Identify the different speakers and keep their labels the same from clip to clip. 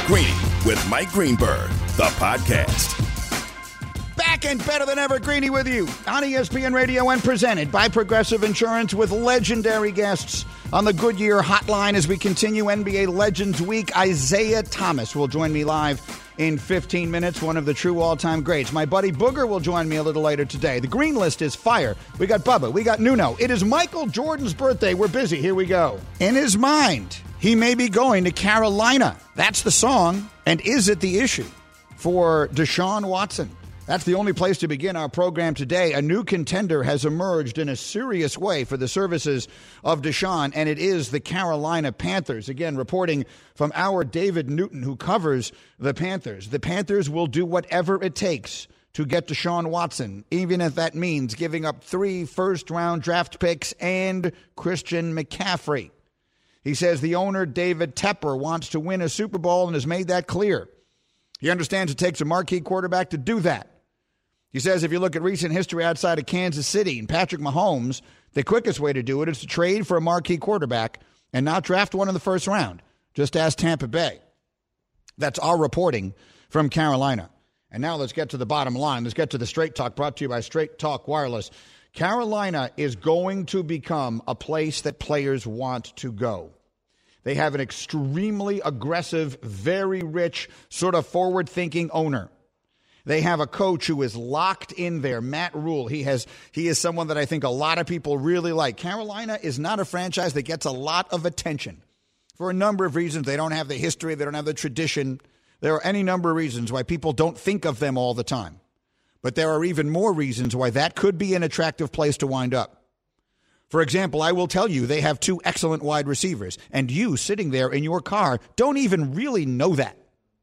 Speaker 1: Greeny with Mike Greenberg, the podcast.
Speaker 2: Back and better than ever, Greeny with you on ESPN Radio and presented by Progressive Insurance with legendary guests on the Goodyear Hotline as we continue NBA Legends Week. Isaiah Thomas will join me live in 15 minutes, one of the true all-time greats. My buddy Booger will join me a little later today. The green list is fire. We got Bubba. We got Nuno. It is Michael Jordan's birthday. We're busy. Here we go. In his mind, he may be going to Carolina. That's the song. And is it the issue for Deshaun Watson? That's the only place to begin our program today. A new contender has emerged in a serious way for the services of Deshaun, and it is the Carolina Panthers. Again, reporting from our David Newton, who covers the Panthers. The Panthers will do whatever it takes to get Deshaun Watson, even if that means giving up 3 first-round draft picks and Christian McCaffrey. He says the owner, David Tepper, wants to win a Super Bowl and has made that clear. He understands it takes a marquee quarterback to do that. He says if you look at recent history outside of Kansas City and Patrick Mahomes, the quickest way to do it is to trade for a marquee quarterback and not draft one in the first round. Just ask Tampa Bay. That's our reporting from Carolina. And now let's get to the bottom line. Let's get to the Straight Talk brought to you by Straight Talk Wireless. Carolina is going to become a place that players want to go. They have an extremely aggressive, very rich, sort of forward-thinking owner. They have a coach who is locked in there, Matt Rule. He is someone that I think a lot of people really like. Carolina is not a franchise that gets a lot of attention for a number of reasons. They don't have the history. They don't have the tradition. There are any number of reasons why people don't think of them all the time. But there are even more reasons why that could be an attractive place to wind up. For example, I will tell you they have 2 excellent wide receivers, and you sitting there in your car don't even really know that.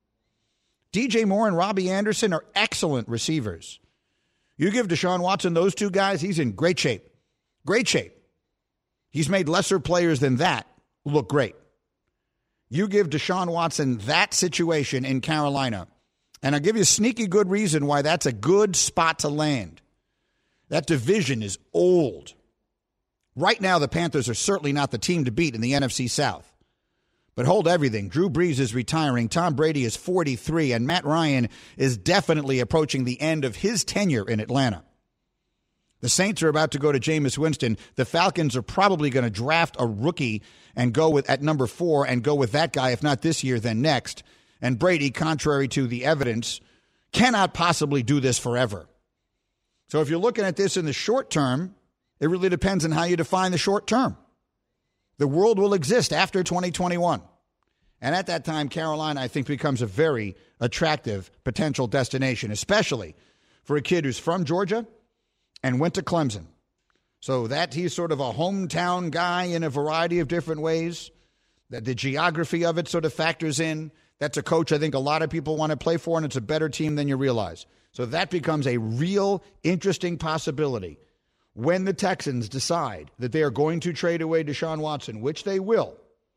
Speaker 2: DJ Moore and Robbie Anderson are excellent receivers. You give Deshaun Watson those 2 guys, he's in great shape. Great shape. He's made lesser players than that look great. You give Deshaun Watson that situation in Carolina, and I'll give you a sneaky good reason why that's a good spot to land. That division is old. Right now, the Panthers are certainly not the team to beat in the NFC South. But hold everything. Drew Brees is retiring. Tom Brady is 43, and Matt Ryan is definitely approaching the end of his tenure in Atlanta. The Saints are about to go to Jameis Winston. The Falcons are probably going to draft a rookie and go with at number 4 and go with that guy, if not this year, then next. And Brady, contrary to the evidence, cannot possibly do this forever. So if you're looking at this in the short term, it really depends on how you define the short term. The world will exist after 2021. And at that time, Carolina, I think, becomes a very attractive potential destination, especially for a kid who's from Georgia and went to Clemson. So that he's sort of a hometown guy in a variety of different ways. That the geography of it sort of factors in. That's a coach I think a lot of people want to play for, and it's a better team than you realize. So that becomes a real interesting possibility. When the Texans decide that they are going to trade away Deshaun Watson, which they will,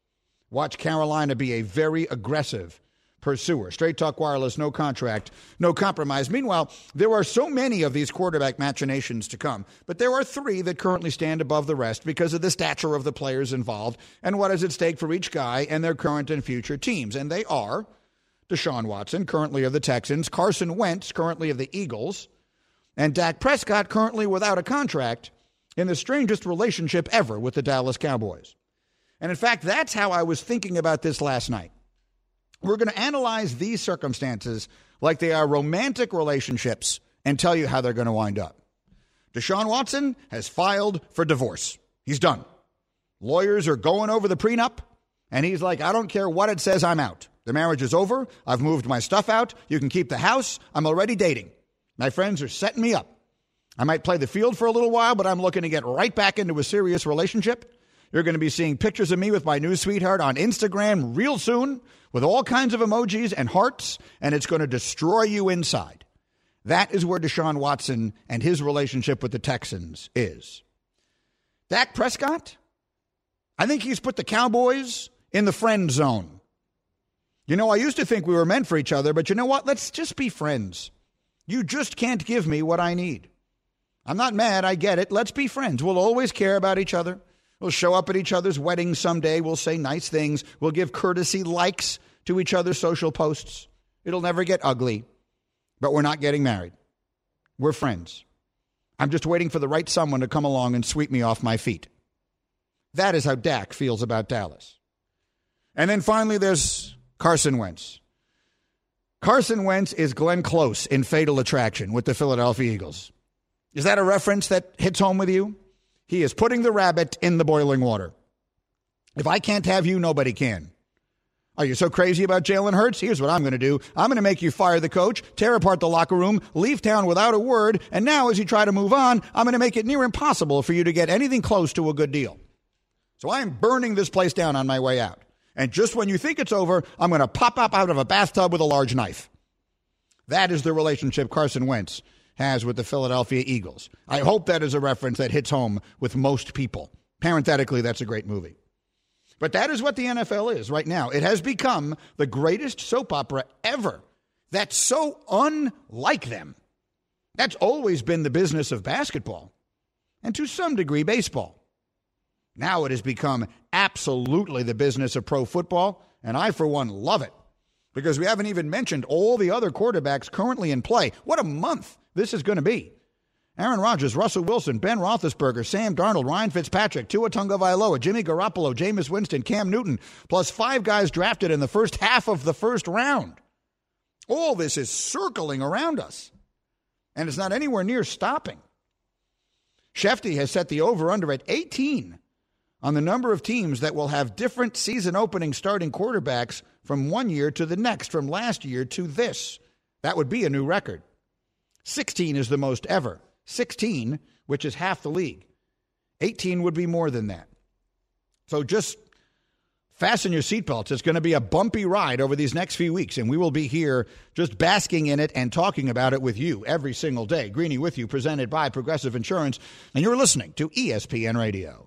Speaker 2: watch Carolina be a very aggressive pursuer. Straight Talk Wireless, no contract, no compromise. Meanwhile, there are so many of these quarterback machinations to come, but there are 3 that currently stand above the rest because of the stature of the players involved and what is at stake for each guy and their current and future teams. And they are Deshaun Watson, currently of the Texans, Carson Wentz, currently of the Eagles, and Dak Prescott, currently without a contract, in the strangest relationship ever with the Dallas Cowboys. And in fact, that's how I was thinking about this last night. We're going to analyze these circumstances like they are romantic relationships and tell you how they're going to wind up. Deshaun Watson has filed for divorce. He's done. Lawyers are going over the prenup, and he's like, I don't care what it says, I'm out. The marriage is over. I've moved my stuff out. You can keep the house. I'm already dating. My friends are setting me up. I might play the field for a little while, but I'm looking to get right back into a serious relationship. You're going to be seeing pictures of me with my new sweetheart on Instagram real soon with all kinds of emojis and hearts, and it's going to destroy you inside. That is where Deshaun Watson and his relationship with the Texans is. Dak Prescott, I think he's put the Cowboys in the friend zone. You know, I used to think we were meant for each other, but you know what? Let's just be friends. You just can't give me what I need. I'm not mad. I get it. Let's be friends. We'll always care about each other. We'll show up at each other's weddings someday. We'll say nice things. We'll give courtesy likes to each other's social posts. It'll never get ugly, but we're not getting married. We're friends. I'm just waiting for the right someone to come along and sweep me off my feet. That is how Dak feels about Dallas. And then finally, there's Carson Wentz. Carson Wentz is Glenn Close in Fatal Attraction with the Philadelphia Eagles. Is that a reference that hits home with you? He is putting the rabbit in the boiling water. If I can't have you, nobody can. Are you so crazy about Jalen Hurts? Here's what I'm going to do. I'm going to make you fire the coach, tear apart the locker room, leave town without a word, and now as you try to move on, I'm going to make it near impossible for you to get anything close to a good deal. So I am burning this place down on my way out. And just when you think it's over, I'm going to pop up out of a bathtub with a large knife. That is the relationship Carson Wentz has with the Philadelphia Eagles. I hope that is a reference that hits home with most people. Parenthetically, that's a great movie. But that is what the NFL is right now. It has become the greatest soap opera ever. That's so unlike them. That's always been the business of basketball and to some degree baseball. Now it has become absolutely the business of pro football, and I, for one, love it because we haven't even mentioned all the other quarterbacks currently in play. What a month this is going to be. Aaron Rodgers, Russell Wilson, Ben Roethlisberger, Sam Darnold, Ryan Fitzpatrick, Tua Tagovailoa, Jimmy Garoppolo, Jameis Winston, Cam Newton, plus 5 guys drafted in the first half of the first round. All this is circling around us, and it's not anywhere near stopping. Shefty has set the over-under at 18 on the number of teams that will have different season-opening starting quarterbacks from one year to the next, from last year to this. That would be a new record. 16 is the most ever. 16, which is half the league. 18 would be more than that. So just fasten your seatbelts. It's going to be a bumpy ride over these next few weeks, and we will be here just basking in it and talking about it with you every single day. Greeny with you, presented by Progressive Insurance, and you're listening to ESPN Radio.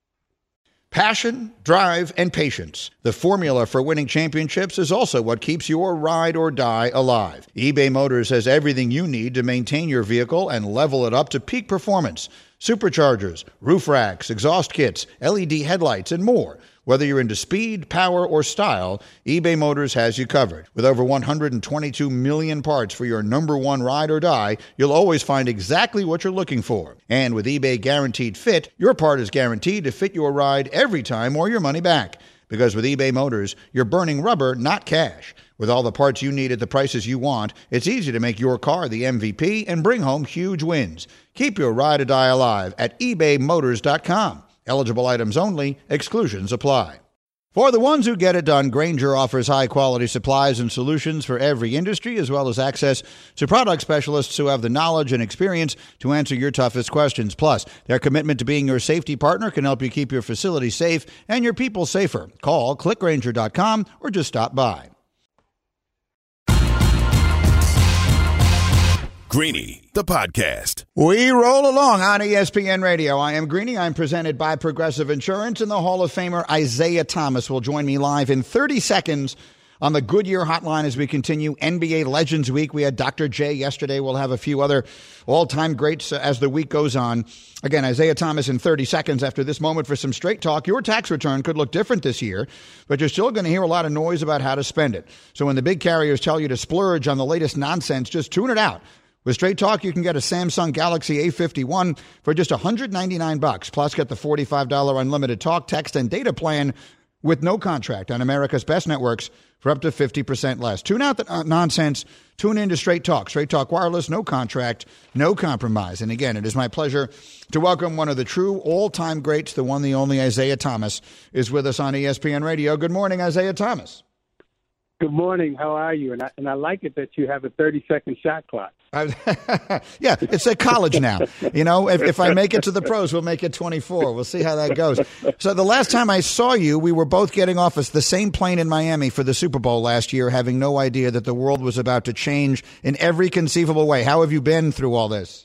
Speaker 2: Passion, drive, and patience. The formula for winning championships is also what keeps your ride or die alive. eBay Motors has everything you need to maintain your vehicle and level it up to peak performance. Superchargers, roof racks, exhaust kits, LED headlights, and more. Whether you're into speed, power, or style, eBay Motors has you covered. With over 122 million parts for your number one ride or die, you'll always find exactly what you're looking for. And with eBay Guaranteed Fit, your part is guaranteed to fit your ride every time or your money back. Because with eBay Motors, you're burning rubber, not cash. With all the parts you need at the prices you want, it's easy to make your car the MVP and bring home huge wins. Keep your ride or die alive at ebaymotors.com. Eligible items only. Exclusions apply. For the ones who get it done, Grainger offers high-quality supplies and solutions for every industry, as well as access to product specialists who have the knowledge and experience to answer your toughest questions. Plus, their commitment to being your safety partner can help you keep your facility safe and your people safer. Call, clickgrainger.com, or just stop by.
Speaker 1: Greeny, the podcast.
Speaker 2: We roll along on ESPN Radio. I am Greeny. I'm presented by Progressive Insurance, and the Hall of Famer Isaiah Thomas will join me live in 30 seconds on the Goodyear Hotline as we continue NBA Legends Week. We had Dr. J yesterday. We'll have a few other all-time greats as the week goes on. Again, Isaiah Thomas in 30 seconds after this moment for some straight talk. Your tax return could look different this year, but you're still going to hear a lot of noise about how to spend it. So when the big carriers tell you to splurge on the latest nonsense, just tune it out. With Straight Talk, you can get a Samsung Galaxy A51 for just $199, plus get the $45 unlimited talk, text, and data plan with no contract on America's best networks for up to 50% less. Tune out the nonsense. Tune into Straight Talk. Straight Talk Wireless, no contract, no compromise. And again, it is my pleasure to welcome one of the true all-time greats, the one, the only Isaiah Thomas, is with us on ESPN Radio. Good morning, Isaiah Thomas.
Speaker 3: Good morning. How are you? And I like it that you have a 30-second shot clock.
Speaker 2: Yeah, it's at college now. You know, if I make it to the pros, we'll make it 24. We'll see how that goes. So the last time I saw you, we were both getting off the same plane in Miami for the Super Bowl last year, having no idea that the world was about to change in every conceivable way. How have you been through all this?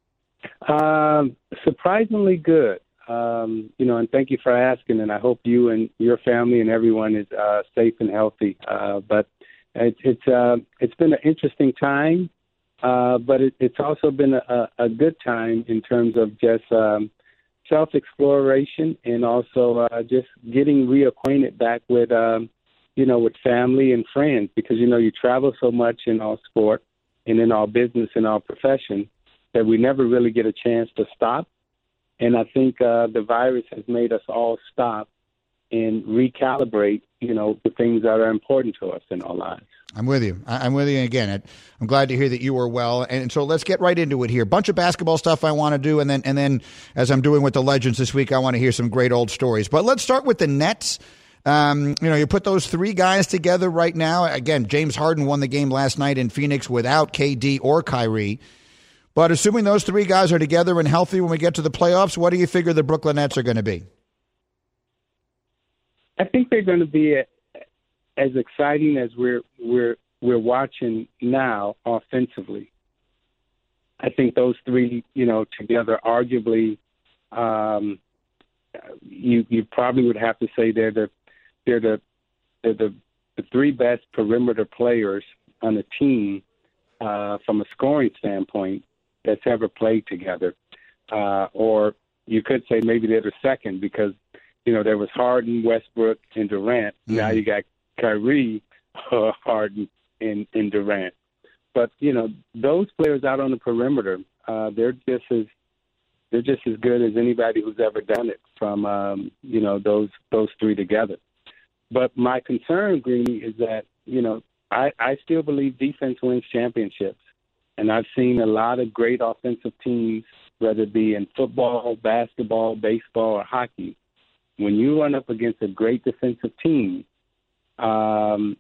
Speaker 3: Surprisingly good. And thank you for asking, and I hope you and your family and everyone is safe and healthy. But it's been an interesting time, but it's also been a good time in terms of just self-exploration and also just getting reacquainted back with with family and friends, because, you travel so much in our sport and in our business and our profession that we never really get a chance to stop. And I think the virus has made us all stop and recalibrate, the things that are important to us in our lives.
Speaker 2: I'm with you. I'm with you again. I'm glad to hear that you are well. And so let's get right into it here. Bunch of basketball stuff I want to do. And then as I'm doing with the Legends this week, I want to hear some great old stories. But let's start with the Nets. You put those three guys together right now. Again, James Harden won the game last night in Phoenix without KD or Kyrie. But assuming those three guys are together and healthy when we get to the playoffs, what do you figure the Brooklyn Nets are going to be?
Speaker 3: I think they're going to be as exciting as we're watching now offensively. I think those three, together, arguably, you probably would have to say they're the three best perimeter players on the team from a scoring standpoint that's ever played together. Or you could say maybe they're the second, because there was Harden, Westbrook, and Durant. Mm-hmm. Now you got Kyrie, Harden, and Durant. But those players out on the perimeter, they're just as good as anybody who's ever done it from those three together. But my concern, Greeny, is that I still believe defense wins championships, and I've seen a lot of great offensive teams, whether it be in football, basketball, baseball, or hockey. When you run up against a great defensive team, and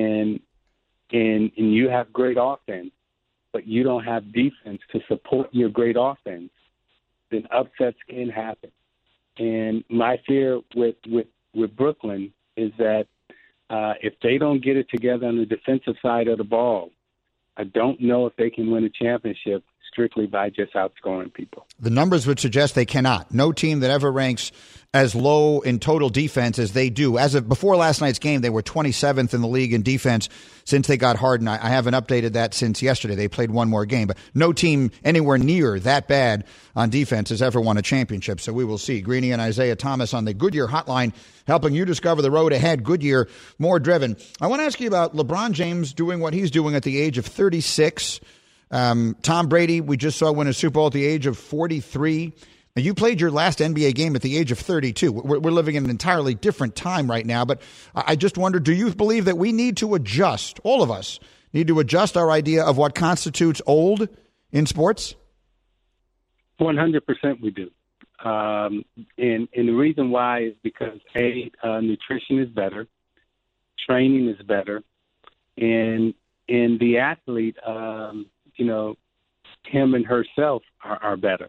Speaker 3: you have great offense, but you don't have defense to support your great offense, then upsets can happen. And my fear with Brooklyn is that if they don't get it together on the defensive side of the ball, I don't know if they can win a championship strictly by just outscoring people.
Speaker 2: The numbers would suggest they cannot. No team that ever ranks as low in total defense as they do. As of before last night's game, they were 27th in the league in defense since they got Harden. I haven't updated that since yesterday. They played one more game, but no team anywhere near that bad on defense has ever won a championship. So we will see. Greeny and Isaiah Thomas on the Goodyear Hotline, helping you discover the road ahead. Goodyear, more driven. I want to ask you about LeBron James doing what he's doing at the age of 36. Tom Brady, we just saw win a Super Bowl at the age of 43. Now, you played your last NBA game at the age of 32. We're living in an entirely different time right now, but I just wonder, do you believe that we need to adjust, all of us need to adjust our idea of what constitutes old in sports?
Speaker 3: 100% we do. And the reason why is because, nutrition is better, training is better, and the athlete, him and herself are better.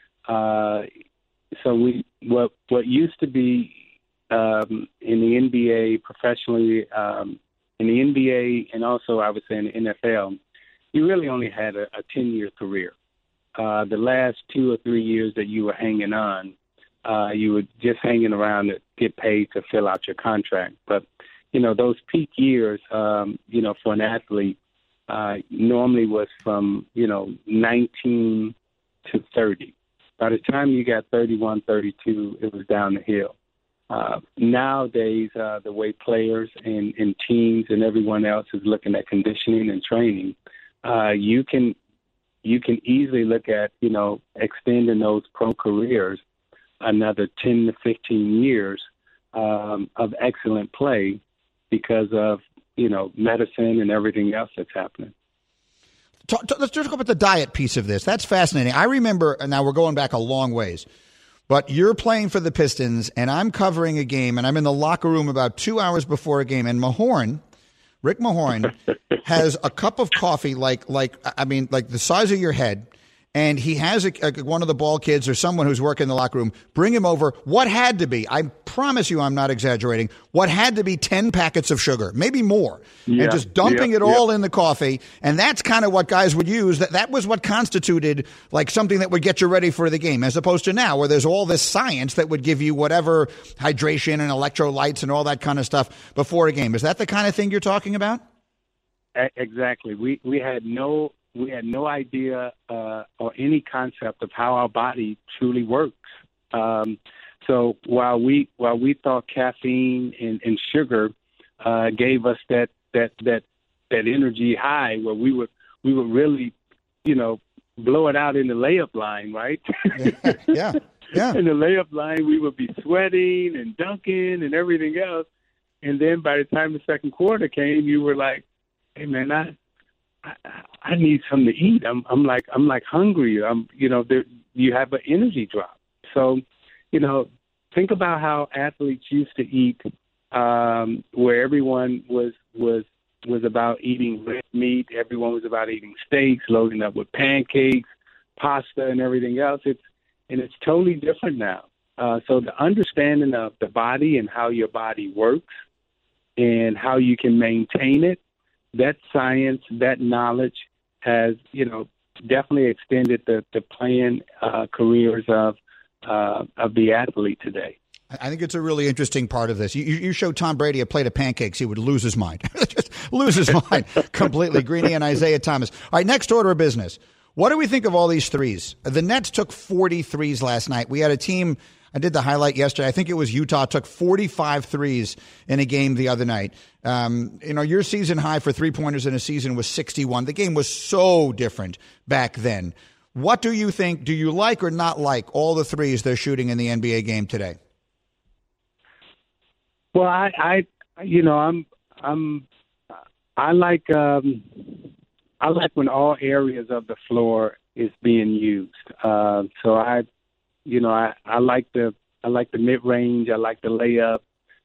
Speaker 3: So what used to be in the NBA professionally, in the NBA and also I would say in the NFL, you really only had a 10-year career. The last 2 or 3 years that you were hanging on, you were just hanging around to get paid to fill out your contract. But, those peak years, for an athlete, normally was from, 19 to 30. By the time you got 31, 32, it was down the hill. Nowadays, the way players and teams and everyone else is looking at conditioning and training, you can easily look at, extending those pro careers another 10 to 15 years of excellent play because of, medicine and everything else that's happening.
Speaker 2: Let's just go about the diet piece of this. That's fascinating. I remember, now we're going back a long ways, but you're playing for the Pistons, and I'm covering a game, and I'm in the locker room about 2 hours before a game, and Rick Mahorn, has a cup of coffee like the size of your head, and he has one of the ball kids or someone who's working in the locker room bring him over what had to be, I promise you I'm not exaggerating, what had to be 10 packets of sugar, maybe more, and just dumping it all in the coffee. And that's kind of what guys would use. That was what constituted like something that would get you ready for the game, as opposed to now where there's all this science that would give you whatever hydration and electrolytes and all that kind of stuff before a game. Is that the kind of thing you're talking about?
Speaker 3: Exactly. We had no idea or any concept of how our body truly works. So while we thought caffeine and sugar gave us that energy high where we would really, blow it out in the layup line, right?
Speaker 2: Yeah.
Speaker 3: In the layup line, we would be sweating and dunking and everything else. And then by the time the second quarter came, you were like, "Hey, man, I need something to eat. I'm like hungry. You have an energy drop." So, think about how athletes used to eat, where everyone was about eating red meat. Everyone was about eating steaks, loading up with pancakes, pasta, and everything else. It's totally different now. So the understanding of the body and how your body works and how you can maintain it, that science, that knowledge has, definitely extended the playing careers of the athlete today.
Speaker 2: I think it's a really interesting part of this. You show Tom Brady a plate of pancakes, he would lose his mind. Just lose his mind completely. Greeny and Isaiah Thomas. All right, next order of business. What do we think of all these threes? The Nets took 40 threes last night. We had a team, I did the highlight yesterday. I think it was Utah, took 45 threes in a game the other night. Your season high for three-pointers in a season was 61. The game was so different back then. What do you think? Do you like or not like all the threes they're shooting in the NBA game today?
Speaker 3: Well, I like when all areas of the floor is being used. So I like the mid range. I like the layup.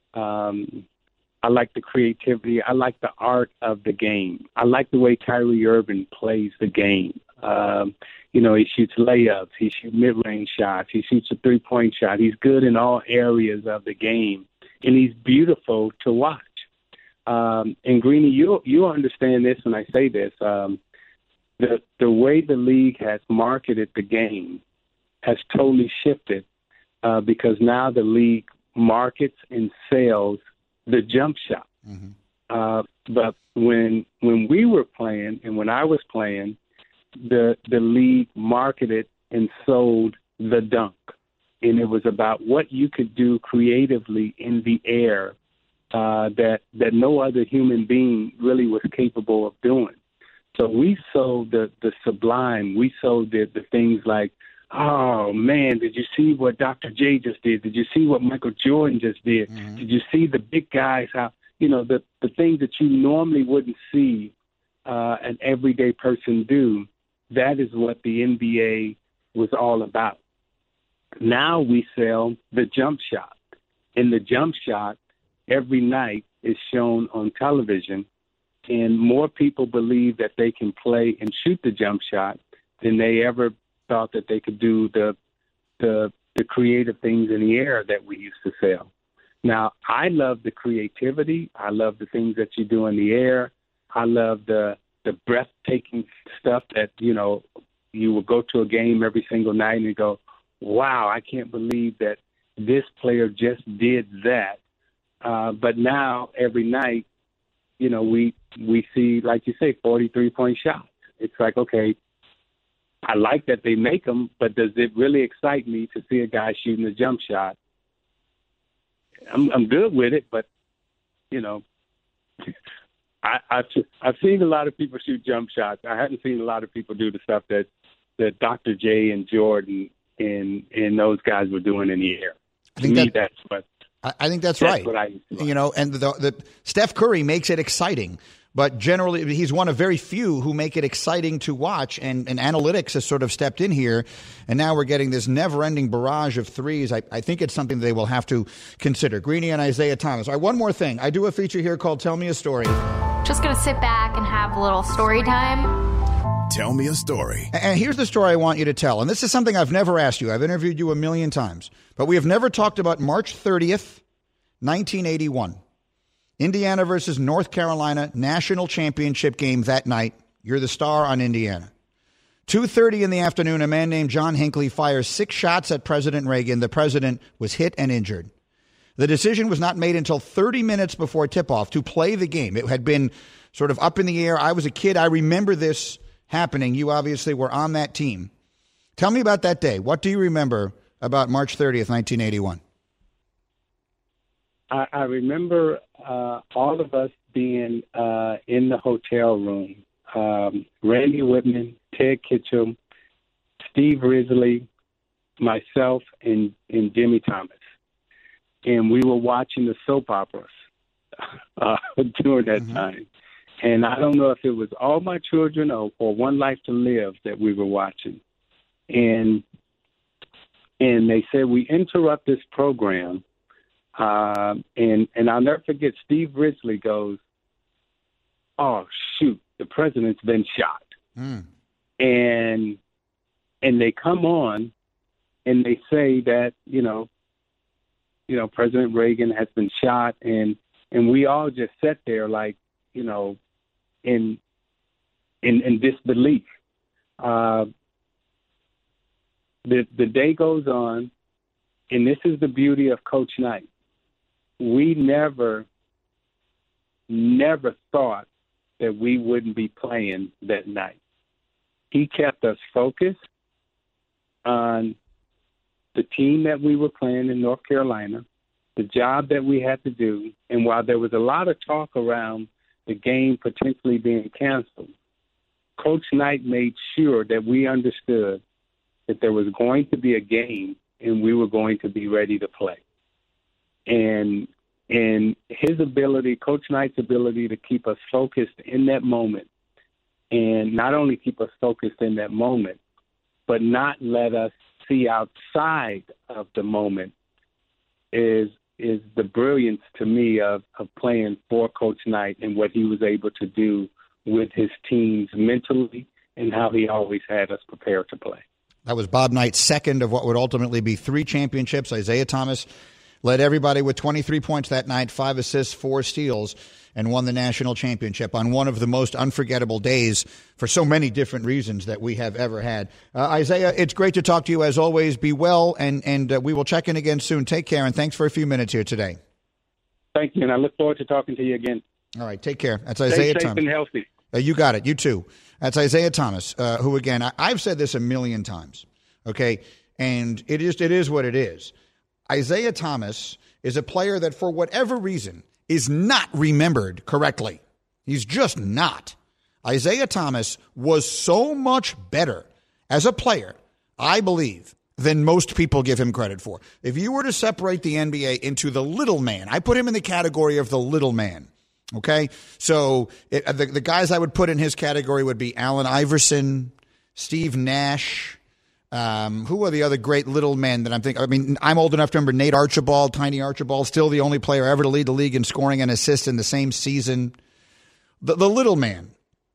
Speaker 3: I like the creativity. I like the art of the game. I like the way Kyrie Irving plays the game. He shoots layups. He shoots mid range shots. He shoots a 3-point shot. He's good in all areas of the game. And he's beautiful to watch. And Greeny, you understand this when I say this. The way the league has marketed the game has totally shifted because now the league markets and sells the jump shot. Mm-hmm. But when we were playing and when I was playing, the league marketed and sold the dunk. And it was about what you could do creatively in the air that no other human being really was capable of doing. So we sold the sublime. We sold the things like, oh, man, did you see what Dr. J just did? Did you see what Michael Jordan just did? Mm-hmm. Did you see the big guys, how, the things that you normally wouldn't see an everyday person do? That is what the NBA was all about. Now we sell the jump shot. And the jump shot every night is shown on television. And more people believe that they can play and shoot the jump shot than they ever thought that they could do the creative things in the air that we used to sell. Now, I love the creativity. I love the things that you do in the air. I love the breathtaking stuff that, you will go to a game every single night and you go, wow, I can't believe that this player just did that. But now every night, we see, like you say, 43-point shots. It's like, okay, I like that they make them, but does it really excite me to see a guy shooting a jump shot? I'm good with it, but, I've seen a lot of people shoot jump shots. I haven't seen a lot of people do the stuff that Dr. J and Jordan and those guys were doing in the air.
Speaker 2: I think that's right.
Speaker 3: What I
Speaker 2: and the Steph Curry makes it exciting, but generally he's one of very few who make it exciting to watch. And analytics has sort of stepped in here, and now we're getting this never-ending barrage of threes. I think it's something they will have to consider. Greeny and Isaiah Thomas. All right, one more thing. I do a feature here called "Tell Me a Story."
Speaker 4: Just gonna sit back and have a little story time.
Speaker 1: Tell me a story.
Speaker 2: And here's the story I want you to tell. And this is something I've never asked you. I've interviewed you a million times. But we have never talked about March 30th, 1981. Indiana versus North Carolina national championship game that night. You're the star on Indiana. 2:30 in the afternoon, a man named John Hinckley fires 6 shots at President Reagan. The president was hit and injured. The decision was not made until 30 minutes before tip-off to play the game. It had been sort of up in the air. I was a kid. I remember this happening. You obviously were on that team. Tell me about that day. What do you remember about March 30th, 1981?
Speaker 3: I remember all of us being in the hotel room, Randy Whitman, Ted Kitchell, Steve Risley, myself, and Jimmy Thomas. And we were watching the soap operas during that time. And I don't know if it was All My Children or One Life to Live that we were watching. And they said, we interrupt this program. And I'll never forget, Steve Risley goes, oh, shoot, the president's been shot. And they come on and they say that, you know, President Reagan has been shot. And we all just sat there like, you know, in disbelief. The day goes on, and this is the beauty of Coach Knight. We never thought that we wouldn't be playing that night. He kept us focused on the team that we were playing in North Carolina, the job that we had to do, and while there was a lot of talk around the game potentially being canceled, Coach Knight made sure that we understood that there was going to be a game and we were going to be ready to play. And his ability, Coach Knight's ability to keep us focused in that moment, and not only keep us focused in that moment, but not let us see outside of the moment is the brilliance to me of playing for Coach Knight and what he was able to do with his teams mentally and how he always had us prepared to play.
Speaker 2: That was Bob Knight's second of what would ultimately be 3 championships. Isaiah Thomas led everybody with 23 points that night, 5 assists, 4 steals, and won the national championship on one of the most unforgettable days for so many different reasons that we have ever had. Isaiah, it's great to talk to you as always. Be well, and we will check in again soon. Take care, and thanks for a few minutes here today.
Speaker 3: Thank you, and I look forward to talking to you again.
Speaker 2: All right, take care. That's Isaiah Thomas.
Speaker 3: Stay safe and healthy.
Speaker 2: You got it. You too. That's Isaiah Thomas, who, again, I've said this a million times, okay, and it is what it is. Isaiah Thomas is a player that, for whatever reason, is not remembered correctly. He's just not. Isaiah Thomas was so much better as a player, I believe, than most people give him credit for. If you were to separate the NBA into the little man, I put him in the category of the little man. Okay? So the guys I would put in his category would be Allen Iverson, Steve Nash. Who are the other great little men that I'm thinking? I mean, I'm old enough to remember Nate Archibald, Tiny Archibald, still the only player ever to lead the league in scoring and assists in the same season. The little man.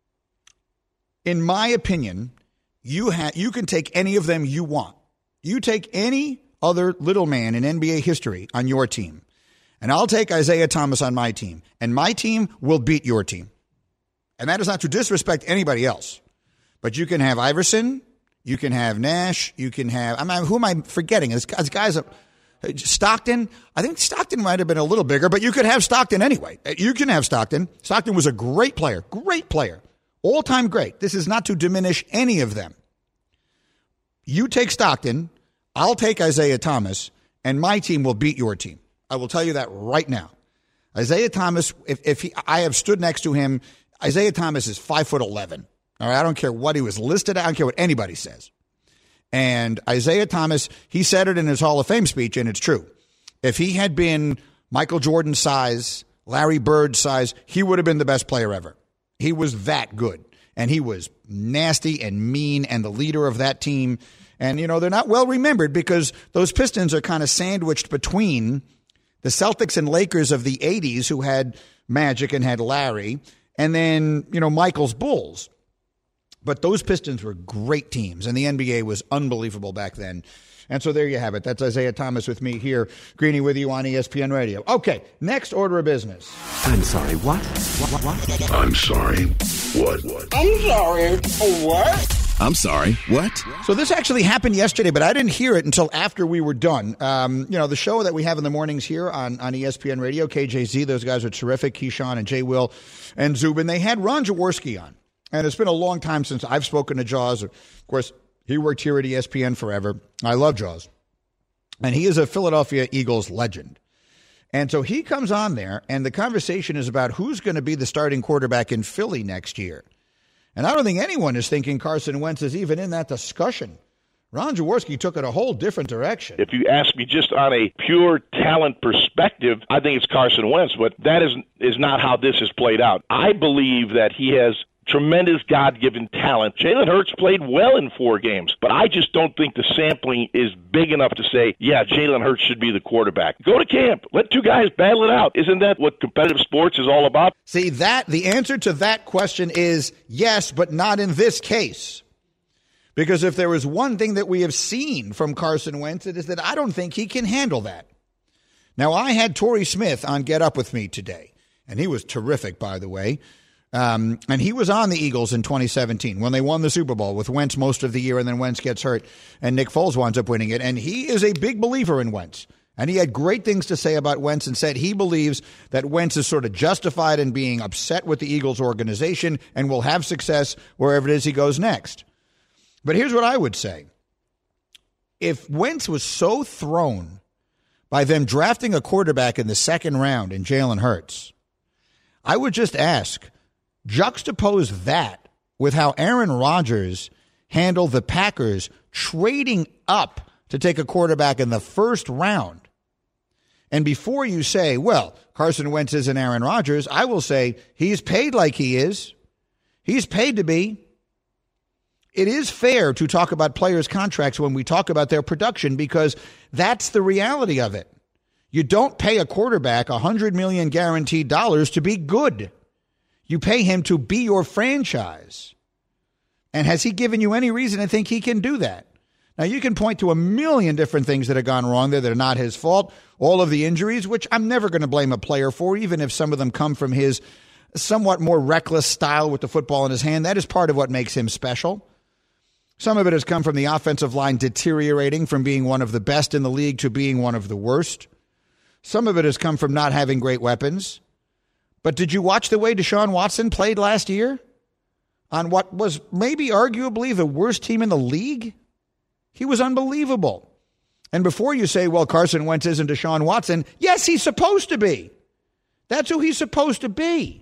Speaker 2: In my opinion, you can take any of them you want. You take any other little man in NBA history on your team, and I'll take Isaiah Thomas on my team, and my team will beat your team. And that is not to disrespect anybody else, but you can have Iverson. You can have Nash. You can have, who am I forgetting? This guy's Stockton. I think Stockton might have been a little bigger, but you could have Stockton anyway. You can have Stockton. Stockton was a great player, all-time great. This is not to diminish any of them. You take Stockton, I'll take Isaiah Thomas, and my team will beat your team. I will tell you that right now. Isaiah Thomas, I have stood next to him. Isaiah Thomas is 5'11". All right, I don't care what he was listed at. I don't care what anybody says. And Isaiah Thomas, he said it in his Hall of Fame speech, and it's true. If he had been Michael Jordan's size, Larry Bird's size, he would have been the best player ever. He was that good. And he was nasty and mean and the leader of that team. And, they're not well remembered because those Pistons are kind of sandwiched between the Celtics and Lakers of the 80s, who had Magic and had Larry, and then, Michael's Bulls. But those Pistons were great teams, and the NBA was unbelievable back then. And so there you have it. That's Isaiah Thomas with me here, Greeny with you on ESPN Radio. Okay, next order of business.
Speaker 5: I'm sorry, what? What?
Speaker 1: I'm sorry, what?
Speaker 6: I'm sorry, what?
Speaker 1: I'm sorry, what?
Speaker 2: So this actually happened yesterday, but I didn't hear it until after we were done. The show that we have in the mornings here on ESPN Radio, KJZ, those guys are terrific, Keyshawn and Jay Will and Zubin. They had Ron Jaworski on. And it's been a long time since I've spoken to Jaws. Of course, he worked here at ESPN forever. I love Jaws. And he is a Philadelphia Eagles legend. And so he comes on there, and the conversation is about who's going to be the starting quarterback in Philly next year. And I don't think anyone is thinking Carson Wentz is even in that discussion. Ron Jaworski took it a whole different direction.
Speaker 7: If you ask me just on a pure talent perspective, I think it's Carson Wentz, but that is not how this has played out. I believe that he has tremendous God-given talent. Jalen Hurts played well in 4 games, but I just don't think the sampling is big enough to say, yeah, Jalen Hurts should be the quarterback. Go to camp. Let 2 guys battle it out. Isn't that what competitive sports is all about?
Speaker 2: See, the answer to that question is yes, but not in this case. Because if there is one thing that we have seen from Carson Wentz, it is that I don't think he can handle that. Now, I had Torrey Smith on Get Up With Me today, and he was terrific, by the way. And he was on the Eagles in 2017 when they won the Super Bowl with Wentz most of the year, and then Wentz gets hurt, and Nick Foles winds up winning it. And he is a big believer in Wentz. And he had great things to say about Wentz and said he believes that Wentz is sort of justified in being upset with the Eagles organization and will have success wherever it is he goes next. But here's what I would say. If Wentz was so thrown by them drafting a quarterback in the 2nd round in Jalen Hurts, I would just ask, juxtapose that with how Aaron Rodgers handled the Packers trading up to take a quarterback in the 1st round. And before you say, well, Carson Wentz isn't Aaron Rodgers, I will say he's paid like he is. He's paid to be. It is fair to talk about players' contracts when we talk about their production because that's the reality of it. You don't pay a quarterback $100 million guaranteed dollars to be good. You pay him to be your franchise. And has he given you any reason to think he can do that? Now, you can point to a million different things that have gone wrong there that are not his fault. All of the injuries, which I'm never going to blame a player for, even if some of them come from his somewhat more reckless style with the football in his hand. That is part of what makes him special. Some of it has come from the offensive line deteriorating from being one of the best in the league to being one of the worst. Some of it has come from not having great weapons. But did you watch the way Deshaun Watson played last year on what was maybe arguably the worst team in the league? He was unbelievable. And before you say, well, Carson Wentz isn't Deshaun Watson, yes, he's supposed to be. That's who he's supposed to be.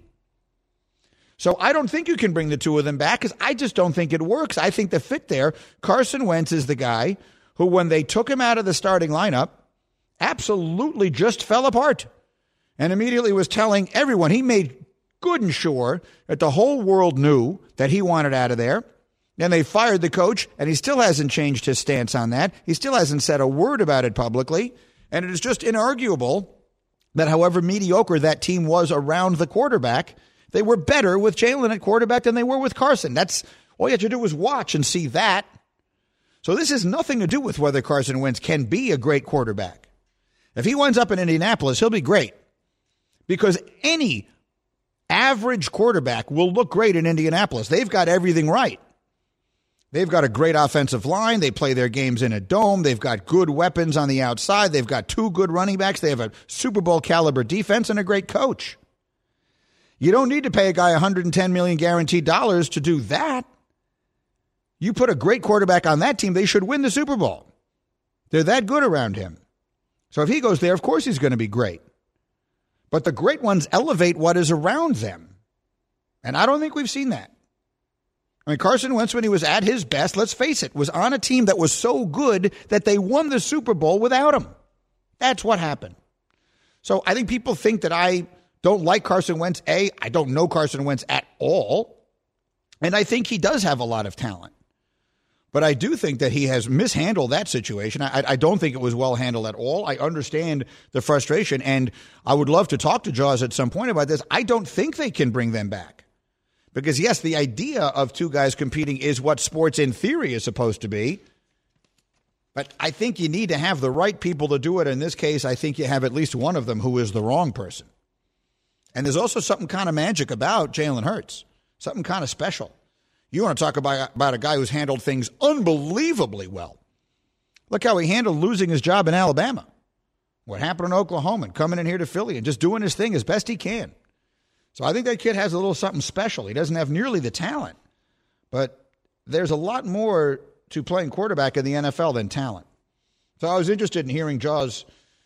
Speaker 2: So I don't think you can bring the 2 of them back because I just don't think it works. I think the fit there, Carson Wentz is the guy who, when they took him out of the starting lineup, absolutely just fell apart and immediately was telling everyone, he made good and sure that the whole world knew that he wanted out of there. Then they fired the coach, and he still hasn't changed his stance on that. He still hasn't said a word about it publicly. And it is just inarguable that however mediocre that team was around the quarterback, they were better with Jalen at quarterback than they were with Carson. That's all you have to do is watch and see that. So this has nothing to do with whether Carson Wentz can be a great quarterback. If he winds up in Indianapolis, he'll be great because any average quarterback will look great in Indianapolis. They've got everything right. They've got a great offensive line. They play their games in a dome. They've got good weapons on the outside. They've got 2 good running backs. They have a Super Bowl caliber defense and a great coach. You don't need to pay a guy $110 million guaranteed dollars to do that. You put a great quarterback on that team, they should win the Super Bowl. They're that good around him. So if he goes there, of course he's going to be great. But the great ones elevate what is around them. And I don't think we've seen that. I mean, Carson Wentz, when he was at his best, let's face it, was on a team that was so good that they won the Super Bowl without him. That's what happened. So I think people think that I don't like Carson Wentz. I don't know Carson Wentz at all. And I think he does have a lot of talent. But I do think that he has mishandled that situation. I don't think it was well handled at all. I understand the frustration, and I would love to talk to Jaws at some point about this. I don't think they can bring them back. Because, yes, the idea of 2 guys competing is what sports in theory is supposed to be. But I think you need to have the right people to do it. In this case, I think you have at least one of them who is the wrong person. And there's also something kind of magic about Jalen Hurts, something kind of special. You want to talk about a guy who's handled things unbelievably well. Look how he handled losing his job in Alabama. What happened in Oklahoma and coming in here to Philly and just doing his thing as best he can. So I think that kid has a little something special. He doesn't have nearly the talent, but there's a lot more to playing quarterback in the NFL than talent. So I was interested in hearing Jaws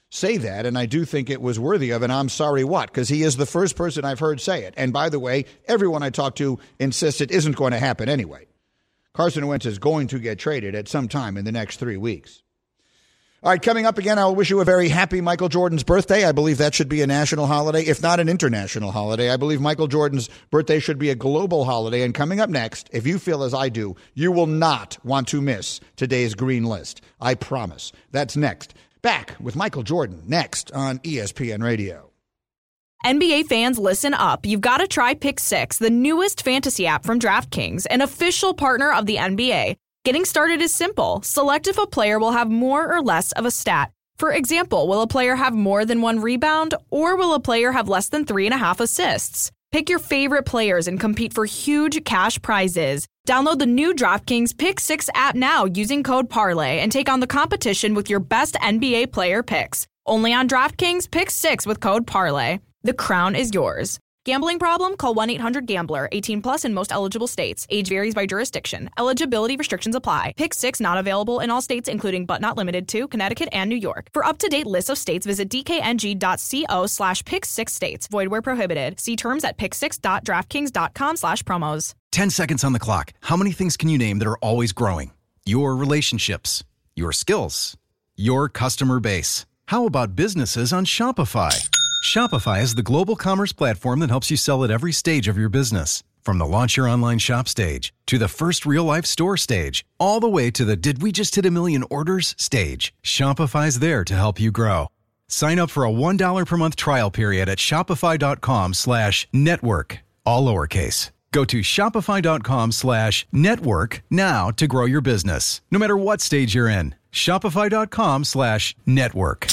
Speaker 2: say that, and I do think it was worthy of an I'm sorry what, because he is the first person I've heard say it. And by the way, everyone I talk to insists it isn't going to happen anyway. Carson Wentz is going to get traded at some time in the next 3 weeks. All right, coming up again, I'll wish you a very happy Michael Jordan's birthday. I believe that should be a national holiday, if not an international holiday. I believe Michael Jordan's birthday should be a global holiday. And coming up next, if you feel as I do, you will not want to miss today's Green List. I promise. That's next. Back with Michael Jordan next on ESPN Radio.
Speaker 8: NBA fans, listen up. You've got to try Pick 6, the newest fantasy app from DraftKings, an official partner of the NBA. Getting started is simple. Select if a player will have more or less of a stat. For example, will a player have more than 1 rebound, or will a player have less than 3.5 assists? Pick your favorite players and compete for huge cash prizes. Download the new DraftKings Pick 6 app now using code PARLAY and take on the competition with your best NBA player picks. Only on DraftKings Pick 6 with code PARLAY. The crown is yours. Gambling problem? Call 1-800-GAMBLER. 18 plus in most eligible states. Age varies by jurisdiction. Eligibility restrictions apply. Pick 6 not available in all states, including but not limited to Connecticut and New York. For up-to-date lists of states, visit dkng.co/pick6states. Void where prohibited. See terms at pick6.draftkings.com/promos.
Speaker 9: 10 seconds on the clock. How many things can you name that are always growing? Your relationships, your skills, your customer base. How about businesses on Shopify? Shopify is the global commerce platform that helps you sell at every stage of your business. From the launch your online shop stage, to the first real-life store stage, all the way to the did we just hit a million orders stage. Shopify's there to help you grow. Sign up for a $1 per month trial period at shopify.com/network, all lowercase. Go to shopify.com/network now to grow your business, no matter what stage you're in. Shopify.com/network.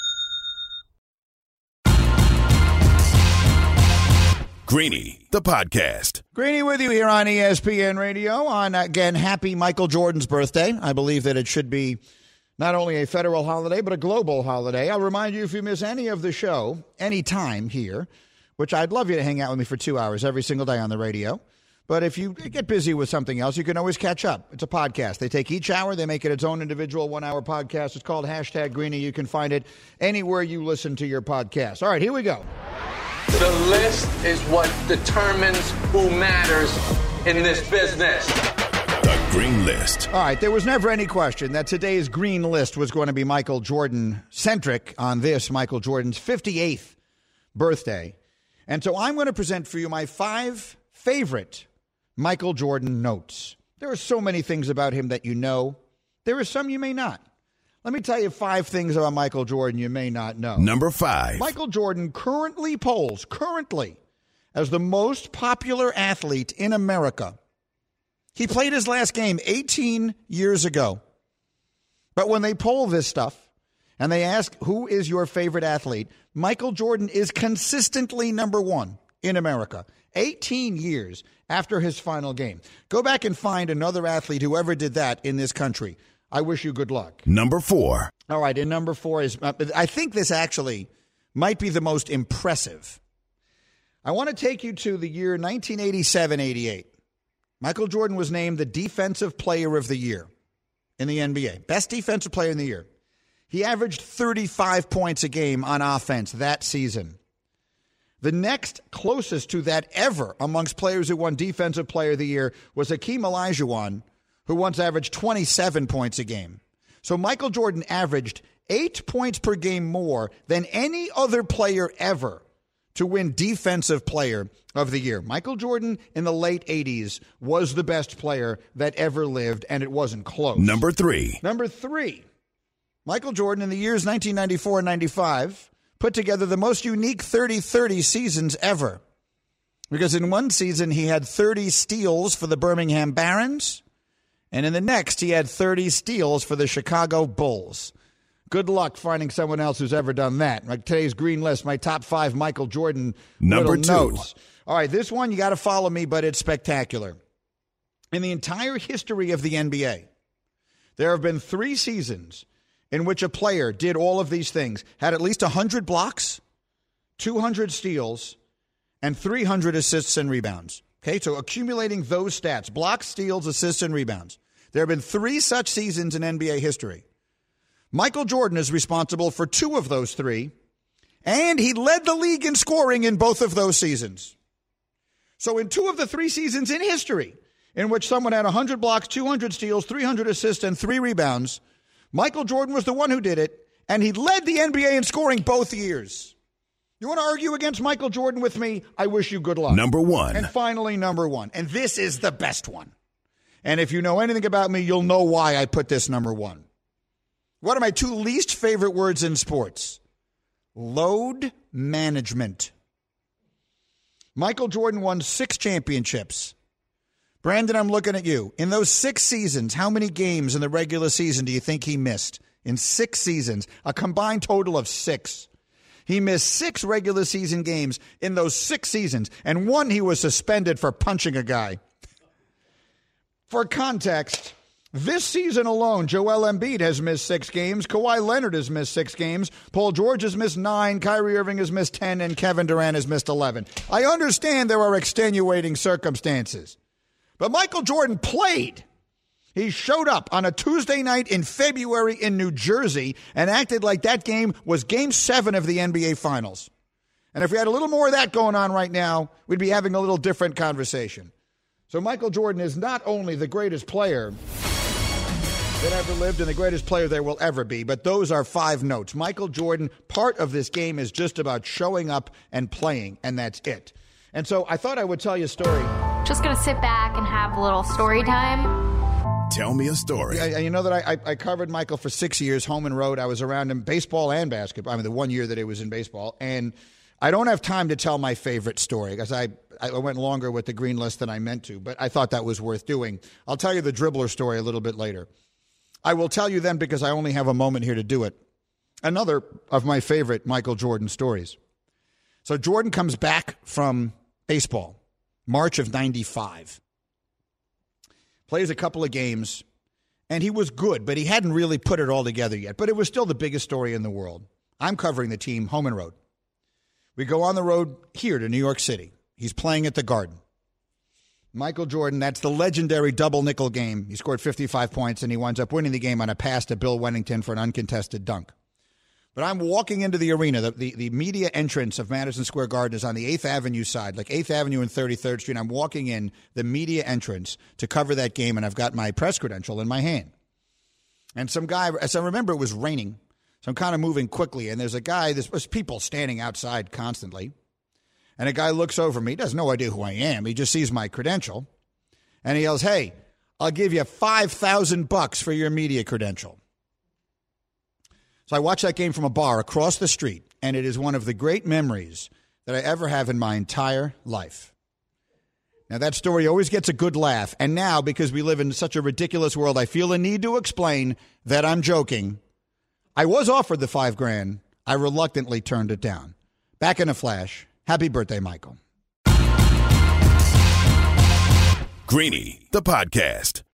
Speaker 1: Greeny, the podcast.
Speaker 2: Greeny with you here on ESPN Radio on, again, happy Michael Jordan's birthday. I believe that it should be not only a federal holiday, but a global holiday. I'll remind you, if you miss any of the show, any time here, which I'd love you to hang out with me for 2 hours every single day on the radio. But if you get busy with something else, you can always catch up. It's a podcast. They take each hour, they make it its own individual 1-hour podcast. It's called #Greeny. You can find it anywhere you listen to your podcast. All right, here we go.
Speaker 6: The list is what determines who matters in this business.
Speaker 1: The Green List.
Speaker 2: All right, there was never any question that today's Green List was going to be Michael Jordan-centric on this, Michael Jordan's 58th birthday. And so I'm going to present for you my 5 favorite Michael Jordan notes. There are so many things about him that you know. There are some you may not. Let me tell you 5 things about Michael Jordan you may not know.
Speaker 1: Number 5.
Speaker 2: Michael Jordan currently polls as the most popular athlete in America. He played his last game 18 years ago. But when they poll this stuff and they ask who is your favorite athlete, Michael Jordan is consistently number 1 in America. 18 years after his final game. Go back and find another athlete who ever did that in this country. I wish you good luck.
Speaker 1: Number 4.
Speaker 2: All right, and number 4 is, I think this actually might be the most impressive. I want to take you to the year 1987-88. Michael Jordan was named the Defensive Player of the Year in the NBA. Best defensive player in the year. He averaged 35 points a game on offense that season. The next closest to that ever amongst players who won Defensive Player of the Year was Hakeem Olajuwon, who once averaged 27 points a game. So Michael Jordan averaged 8 points per game more than any other player ever to win Defensive Player of the Year. Michael Jordan in the late 80s was the best player that ever lived, and it wasn't close.
Speaker 1: Number 3.
Speaker 2: Number 3. Michael Jordan in the years 1994 and 95 put together the most unique 30-30 seasons ever. Because in one season he had 30 steals for the Birmingham Barons, and in the next, he had 30 steals for the Chicago Bulls. Good luck finding someone else who's ever done that. Like today's Green List, my top 5 Michael Jordan
Speaker 1: Number 2.
Speaker 2: notes. All right, this one, you got to follow me, but it's spectacular. In the entire history of the NBA, there have been 3 seasons in which a player did all of these things, had at least 100 blocks, 200 steals, and 300 assists and rebounds. Okay, so accumulating those stats, blocks, steals, assists, and rebounds. There have been 3 such seasons in NBA history. Michael Jordan is responsible for 2 of those 3, and he led the league in scoring in both of those seasons. So in 2 of the 3 seasons in history in which someone had 100 blocks, 200 steals, 300 assists, and 3 rebounds, Michael Jordan was the one who did it, and he led the NBA in scoring both years. You want to argue against Michael Jordan with me? I wish you good luck.
Speaker 1: Number 1.
Speaker 2: And finally, number 1. And this is the best one. And if you know anything about me, you'll know why I put this number 1. What are my 2 least favorite words in sports? Load management. Michael Jordan won 6 championships. Brandon, I'm looking at you. In those 6 seasons, how many games in the regular season do you think he missed? In 6 seasons, a combined total of 6. He missed 6 regular season games in those 6 seasons, and 1 he was suspended for punching a guy. For context, this season alone, Joel Embiid has missed 6 games, Kawhi Leonard has missed 6 games, Paul George has missed 9, Kyrie Irving has missed 10, and Kevin Durant has missed 11. I understand there are extenuating circumstances, but Michael Jordan played. He showed up on a Tuesday night in February in New Jersey and acted like that game was Game 7 of the NBA Finals. And if we had a little more of that going on right now, we'd be having a little different conversation. So Michael Jordan is not only the greatest player that ever lived and the greatest player there will ever be, but those are 5 notes. Michael Jordan, part of this game is just about showing up and playing, and that's it. And so I thought I would tell you a story.
Speaker 4: Just going to sit back and have a little story time.
Speaker 1: Tell me a story.
Speaker 2: You know that I covered Michael for 6 years, home and road. I was around him, baseball and basketball. I mean, the 1 year that he was in baseball. And I don't have time to tell my favorite story because I went longer with the green list than I meant to, but I thought that was worth doing. I'll tell you the dribbler story a little bit later. I will tell you then because I only have a moment here to do it. Another of my favorite Michael Jordan stories. So Jordan comes back from baseball, March of 95. Plays a couple of games, and he was good, but he hadn't really put it all together yet. But it was still the biggest story in the world. I'm covering the team home and road. We go on the road here to New York City. He's playing at the Garden. Michael Jordan, that's the legendary double nickel game. He scored 55 points, and he winds up winning the game on a pass to Bill Wennington for an uncontested dunk. But I'm walking into the arena. The media entrance of Madison Square Garden is on the 8th Avenue side, like 8th Avenue and 33rd Street. I'm walking in the media entrance to cover that game, and I've got my press credential in my hand. And some guy, as I remember, it was raining, so I'm kind of moving quickly. And there's a guy, there's people standing outside constantly. And a guy looks over me. He has no idea who I am. He just sees my credential. And he yells, "Hey, I'll give you $5,000 for your media credential." So I watched that game from a bar across the street, and it is one of the great memories that I ever have in my entire life. Now, that story always gets a good laugh, and now, because we live in such a ridiculous world, I feel a need to explain that I'm joking. I was offered the $5,000. I reluctantly turned it down. Back in a flash. Happy birthday, Michael.
Speaker 1: Greeny, the podcast.